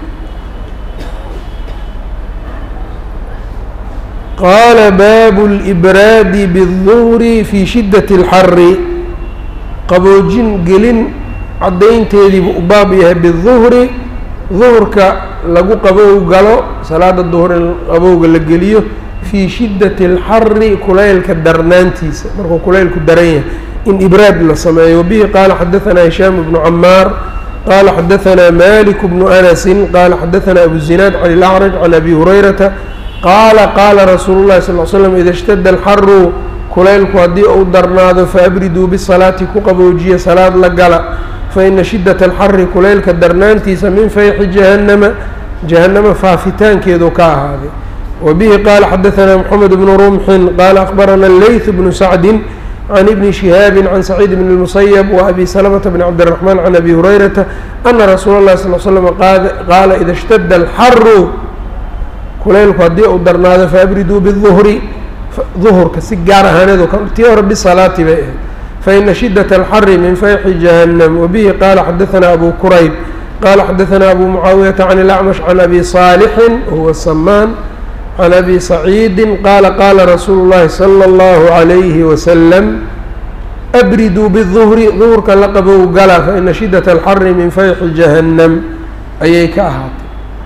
qaala baabu اlibraadi bالduhri fi shidaة اlxari qaboojin gelin caddaynteediibu u baab yahay biduhri duhurka lagu qabow galo salaada duhur in qabowga la geliyo fii shiddati اlxari kulaylka darnaantiisa markuu kulaylku daran yahay in ibraad la sameeyo wabihi qaala xadaثanaa hishaam bnu camaar qaala xadaثanaa malik bnu anasin qaala xadaثanaa abu zinaad can اlacraj can abi hurayrata qaala qaala rasuulu llahi sal l slam ida اshtada alxaru kulaylku haddii uu darnaado faabriduu bisalaati ku qaboojiya salaad la gala faina shidaة اlxari kulaylka darnaantiisa min fayxi jahannama faafitaankeedu ka ahaaday wabihi qaala xadaثanaa mxamed bnu rumxin qaala akbarana leyth bnu sacdi can ibni shihaabi can saciid bn اlmusayb waabi salamata bn cabdالraxmaan can abi hurayrata ana rasuula اlahi sal slm qaala ida اshtada alxaru kulaylku haddii uu darnaado faabriduu biduhri duhurka si gaar ahaaneed tii hore bisalaati bay ahayd faina shidaة اlxari min fayxi jahannam wabihi qaala xadaثanaa abu kurayb qaala xadaثanaa abu mucaawiyata can اlacmash can abi صaalixin wahuwa samaan can abi saciidi qaala qaala rasuulu llahi salى اllahu عalayhi wasalam abriduu biduhri duhurka la qabow gala faina shidaة اlxari min fayxi jahannam ayay ka ahaatay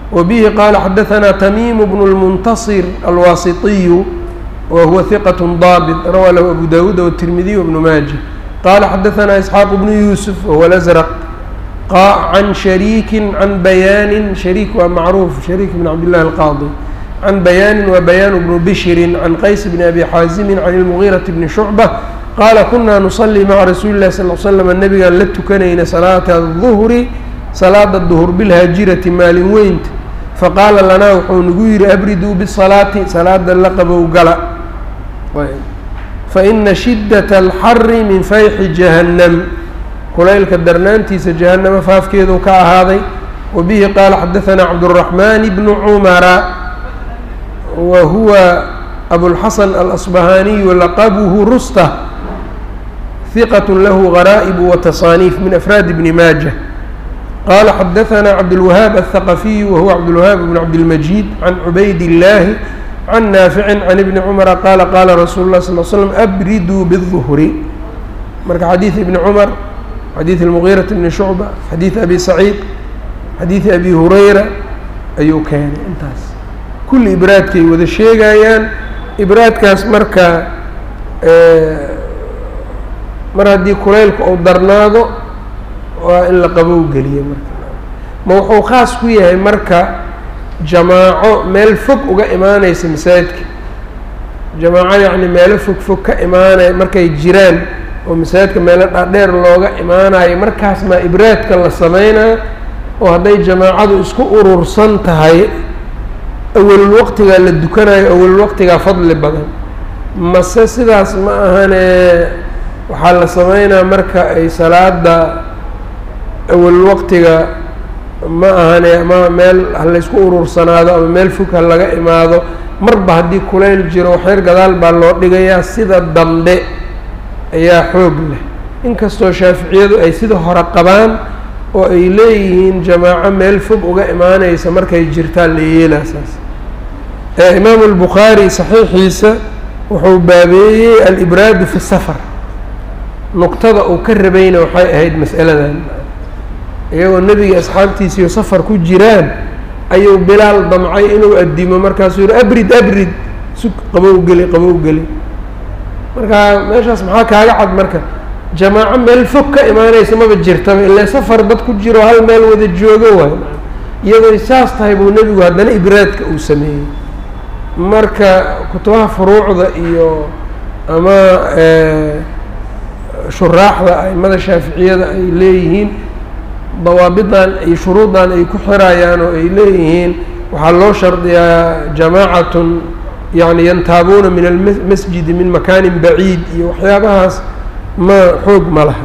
وبه قال حدثنا تميم بن المنتصر الواسطي وهو ثقة ضابط روى له أبو داود والترمذي وابن ماجه قال حدثنا إسحاق بن يوسف وهو الأزرق عن شريك عن بيان شريك ومعروف شريك بن عبد الله القاضي عن بيان وبيان بن بشر عن قيس بن أبي حازم عن المغيرة بن شعبة قال كنا نصلي مع رسول الله صلى الله عليه وسلم النبي قال لتكنين صلاة الظهر صلاة الظهر بالهاجرة مال وينت فقال لنا وحو نقول أبردوا بالصلاة صلاة اللقب وقلع فإن شدة الحر من فيح جهنم كليلك الدرنانتيس جهنم فاف كيدو كهذا وبه قال حدثنا عبد الرحمن بن عمر وهو أبو الحسن الأصبهاني ولقبه رسته ثقة له غرائب وتصانيف من أفراد ابن ماجه قال حدثنا عبد الوهاب الثقفي وهو عبد الوهاب بن عبد المجيد عن عبيد الله عن نافع عن ابن عمر قال قال رسول الله صلى الله عليه وسلم أبردوا بالظهر مرك حديث ابن عمر حديث المغيرة بن شعبة حديث أبي سعيد حديث أبي هريرة أيو كان انتاس كل إبراد كي وذا الشيء قايان إبراد كاس مركا مرة دي كليلك أو درناغو وإلا قبو قليا مركا موحو خاص كوية مركا جماعة ميل فوق وقا إيمانا يسمسادك جماعة يعني ميل فوق فوق كإيمانا مركا يجيران ومسادك ميل دير لوغا إيمانا مركاس ما إبرادك الله سمينا وهذا جماعة اسكو أرورسان تهي أول الوقت قال الدكان أول الوقت قال فضل بدن مساسداس ما هنا وحال سمينا مركا أي صلاة دا أول الوقت ما هنا ما ميل هل يسكو أرورسان هذا أو ميل فوق هل لقى إماده مربع هدي كليل جرو حير قدال بالله لقيا سيدا الدمدي أيا حوق له إن كستو شافعيدو أي سيدا هرقبان وأي ليهين جماعة ميل فوق وقا إمانا يسمركا يجرتان ليلا أساس إمام البخاري صحيح يسا وحبابي الإبراد في السفر نقطة أكر بين وحي هيد مسألة أيوة النبي أصحابتي سيو سفر كو جيران أيوة بلال ضمعي إنو أديما مركا سيور أبرد سك قبو قلي مركا ماشي اسمحا كاقعد مركا جماعة ميل فك إمانا يسمى بجرتان إلا سفر بدكو جيرو هل ميل وذا الجوغو يدو إساس طيبو النبي وهدنا إبرادك أو سميه marka kutubaha furuucda iyo ama shuraaxda aimada shaaficiyada ay leeyihiin dawaabidan iyo shuruudan ay ku xirayaan oo ay leeyihiin waxaa loo shardiyaa jamaacatun yani yantaabuuna min almasjidi min makaanin baciid iyo waxyaabahaas xoog ma laha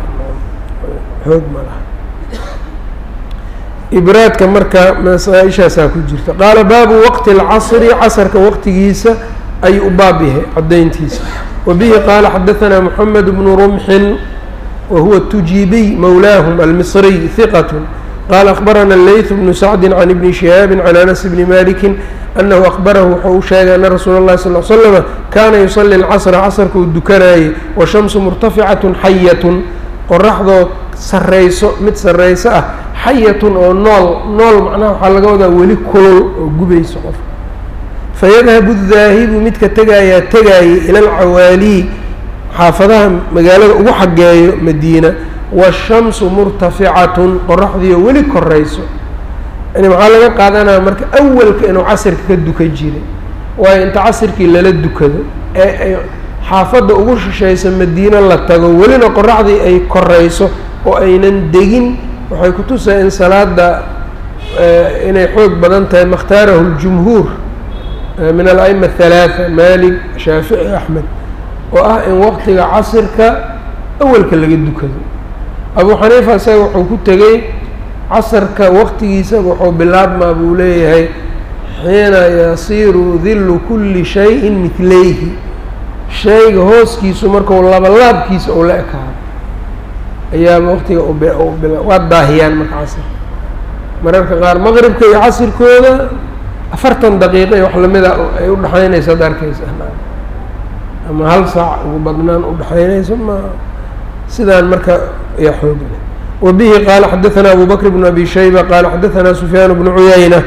إبرادك مركا مسائشة ساكو جرتا قال باب وقت العصر عصرك وقت جيسا أي أبابه عدين تيسا وبه قال حدثنا محمد بن رمح وهو التجيبي مولاهم المصري ثقة قال أخبرنا الليث بن سعد عن ابن شهاب عن أنس بن مالك أنه أخبره حوشا أن رسول الله صلى الله عليه وسلم كان يصلي العصر عصرك الدكناي والشمس مرتفعة حية قرحضو سريسو متسريسة حية أو نول معناه حلقة ولي كل جبيس قف فيذهب الذاهب متك تجاي إلى العوالي حافظها مجالة وحق مدينة والشمس مرتفعة قرحضي ولي كريسو يعني معلقة قاعدنا مرك أول كأنه عصر كدو كجيري وأنت عصر كلا لدو كذا حافظ أوش شيء اسمه مدينة لا تجو ولنا قرحضي أي كريسو وأين دقين waxay ku tusay in salaada inay xoog badan tahay makhtaarahu al-jumhur min al-a'imma thalatha Malik Shafi'i Ahmed oo in waqtiga casirka awalka laga dukado Abu Hanifa say wuxuu ku tagay casirka waqtigiisa wuxuu bilaabmaa buu leeyahay حين يصير ظل كل شيء مثليه شيء hooskiisu markuu laabkiisa oo la ekaado أيام وقتي وضاهيان مكعصر مررك غار مغرب كي عصر كودا أفرتن دقيقة يحلم إذا يقول حين يصدر كيس أما هل صع وبدنان يقول حين ثم سدان مركا يحوق وبه قال حدثنا أبو بكر بن أبي شيبة قال حدثنا سفيان بن عيينة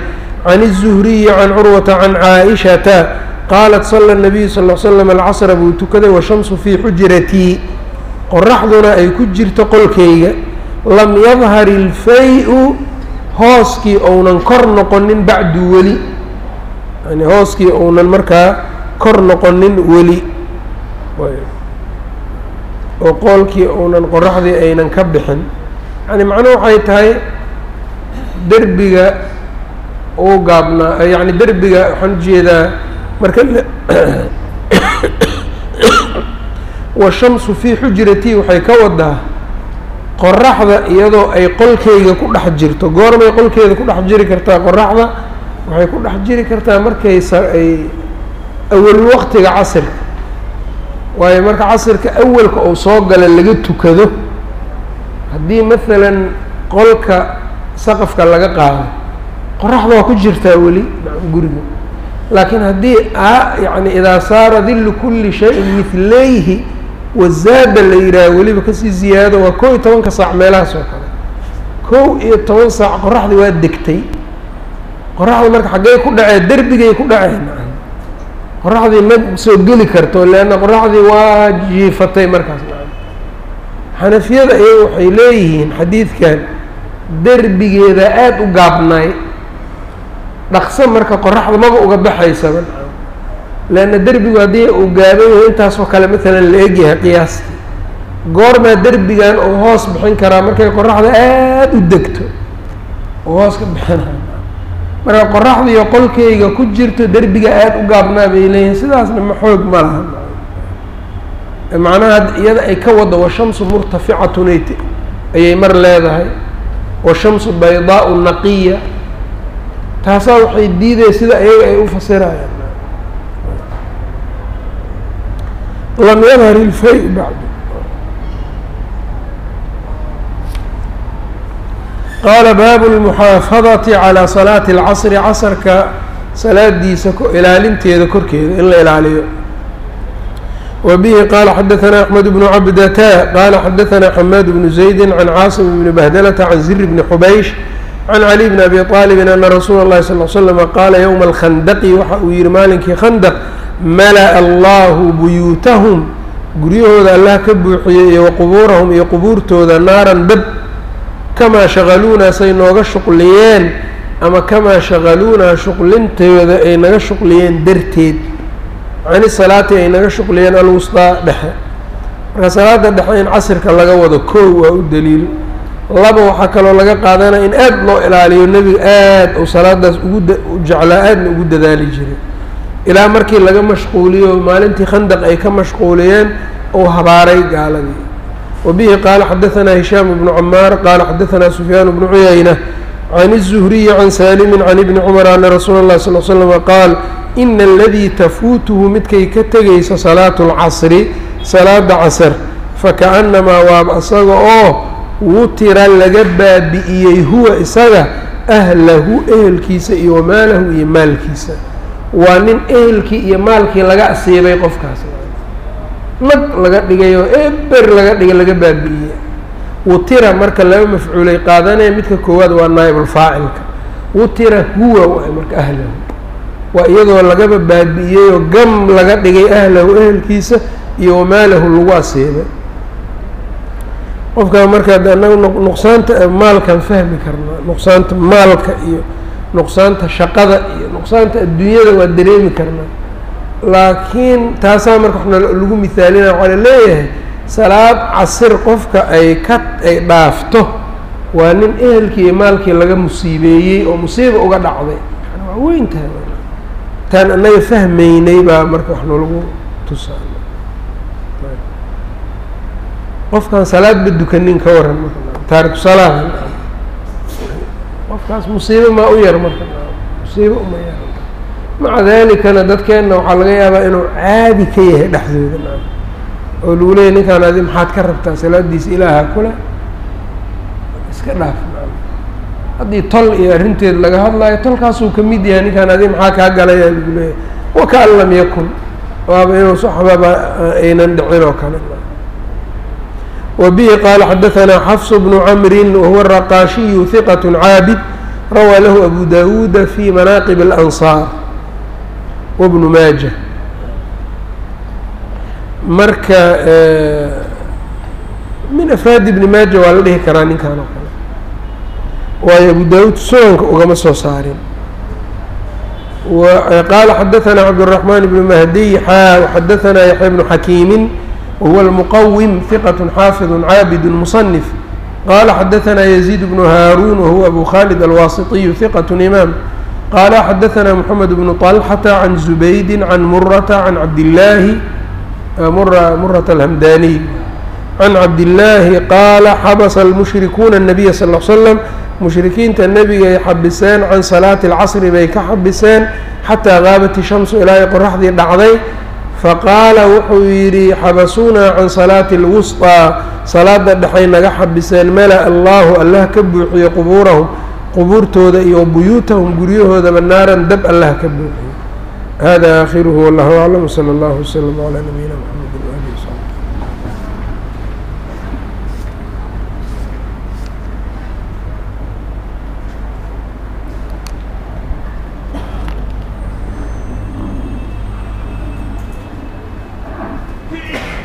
عن الزهري عن عروة عن عائشة قالت صلى النبي صلى الله عليه وسلم العصر buu tukaday والشمس في xujratي qoraxduna ay ku jirto qolkayga lam yadhar الfay-u hooskii ounan kor noqonin bacdu weli yani hooskii ounan markaa kor noqonin weli oo qoolkii ounan qoraxdii aynan ka bixin yani macnuhu waxay tahay derbiga uu gaabnaa yani derbiga waxaan ujeedaa marka washamsu fii xujratii waxay ka wadaa qoraxda iyadoo ay qolkeyga ku dhex jirto goormay qolkeeda ku dhex jiri kartaa qoraxda waxay ku dhex jiri kartaa markay ay awal waqtiga casirka waayo marka casirka awalka uu soo gala laga tukado haddii maalan qolka saqafka laga qaado qoraxda waa ku jirtaa weli guriga laakiin haddii yani idaa saara dillu kulli shayin midlayhi wazaada la yidhaaha weliba kasii ziyaado waa 11 saac meelahaas oo kale 11 saac qoraxdii waa degtay qoraxda marka xaggee ku dhacee derbigay ku dhaceen qoraxdii ma soo geli karto leanna qoraxdii waa jiifatay markaas xanafiyada iyaga waxay leeyihiin xadiidkan derbigeeda aada u gaabnaay dhaqso marka qoraxda maba uga baxaysaba leanna derbigu haddii uu gaaban yahay intaasoo kale maalan la egyahay qiyaastii goormaa derbigan uu hoos bixin karaa markay qoraxda aada u degto oo hoos ka bixinayo marka qoraxda iyo qolkeyga ku jirto derbiga aada u gaabnaa bay leeyihiin sidaasna ma xoog ma laha macnaha iyada ay ka wado washamsu murtaficatun ayay mar leedahay washamsu baydaau naqiya taasaa waxay diidaya sida iyaga ay u fasirayaan lam yadhar ilfay bacdu qaala baabu lmuxaafadati calaa salaati اlcasri casrka salaadiisa ilaalinteeda korkeeda in la ilaaliyo وبه qال xdثnا أحمد بن cبdتا qال xdثnا حmاd بن زيد عن cاaصم بن بهدلة عن زر بن xbyش عن علي بن أبي طالب أن رsuuل الlhi صلى اه عليه وسلم qاla يوم الkhandq waxa uu yihi maalinkii khandq mلأ الlah buyuutahم guryahooda allah ka buuxiyey iyo وqbuurahم iyo qubuurtooda naaran dab kamaa shaqaluunaa say nooga shuqliyeen ama kamaa shaqaluunaa shuqlintooda ay naga shuqliyeen darteed cani salaati ay naga shuqliyeen alwusطaa dhexe marka salaada dhexe in casirka laga wado kow waa u daliil laba waxaa kaloo laga qaadanaya in aada loo ilaaliyo nebiga aada uu salaadaas ugu jeclaa aadna ugu dadaali jiray ilaa markii laga mashquuliyo maalintii khandaq ay ka mashquuliyeen uu habaaray gaaladii wabihi qaala xadaثanaa hishaam bnu camaar qaala xadaثanaa sufyaan bnu cuyayna can الزhriyi can saalimi can ibni cumar ana rasuula اllahi sal l slm qaal ina aladii tafuutuhu midkay ka tegayso salaatu اlcasri salaada casr fakaأnamaa waaba isaga oo wutira laga baabi'iyey huwa isaga ahlahu ehelkiisa iyo wamaalahu iyo maalkiisa waa nin ehelkii iyo maalkii laga asiibay qofkaas nag laga dhigay oo eber laga dhigay laga baabi'iyey wutira marka laba mafcuulay qaadanaya midka koowaad waa naa'ibulfaacilka wutira huwa waay marka ahlahu waa iyadoo lagaba baabi'iyey oo gam laga dhigay ahlahu ehelkiisa iyo wamaalahu lagu asiibay qofkaa markaa anaga nuqsaanta maalkan fahmi karnaa nuqsaanta maalka iyo nuqsaanta shaqada iyo nuqsaanta adduunyada waa dareemi karnaa laakiin taasaa marka waxna lagu mihaalinaya waxaa la leeyahay salaad casir qofka ay dhaafto waa nin ehelkii iyo maalkii laga musiibeeyey oo musiiba uga dhacday waa weyntahay taan annaga fahmaynay baa marka wax noolagu tusaa qofkaan salaadba dukanin ka waran marka taariku salaada qofkaas musiibo maa u yar marka musiibo uma yar maca dalikana dadkeenna waxaa laga yaabaa inuu caadi ka yahay dhexdooda oo lagu leeyay ninkaan adi maxaad ka rabtaa salaadiisa ilaaha kule iska dhaaf haddii tol iyo arrinteed laga hadlayo tolkaasuu ka mid yahay ninkaan adi maxaa kaa galaya lagu leeyahay wakaan lam yakun waaba inuu saxbaba aynan dhicin oo kale وبه qال xdثnا xفص بن cمr وهو الرqاشي ثqة cاabد rawaa lahu abu dawuuda fi manaaqib الأnصاar wbnu maaja. marka min afraad ibni maaja waa la dhihi karaa ninkan oo kale, waayo abu daawuud sunanka ugama soo saarin. qaala xadaثna cabdالرaحman بn mahdiy xadaثna yaحya bnu xakiimi wahuwa الmuqawim ثiqaة xaafiظ caabid muصنif. qaala xadaثna يزيid bnu haaruun wahuwa abu khalid alwasiطiyu ثiqaة imaam. qaala xadaثna mحamed bnu طلxةa can zubaydi can murata can cabdillaahi murata alhamdaniy can cabdillaahi qaala xabasa almushrikuuna الnabiya sal ll slam mushrikiinta nebigay xabiseen can salaati اlcasri bay ka xabiseen xataa gaabat ishamsu ilaa ay qoraxdii dhacday. faqaala wuxuu yidhi xabasuunaa can salaati اlwusطىa salaada dhexay naga xabiseen mala allahu allah ka buuxiyo qubuurahum qubuurtooda iyo buyuutahum guryahoodaba naaran dab allah ka buuxiyo. hada aakhiruhu wallahu aclam, wsala allahu wslm calaa nabiyina mxamed.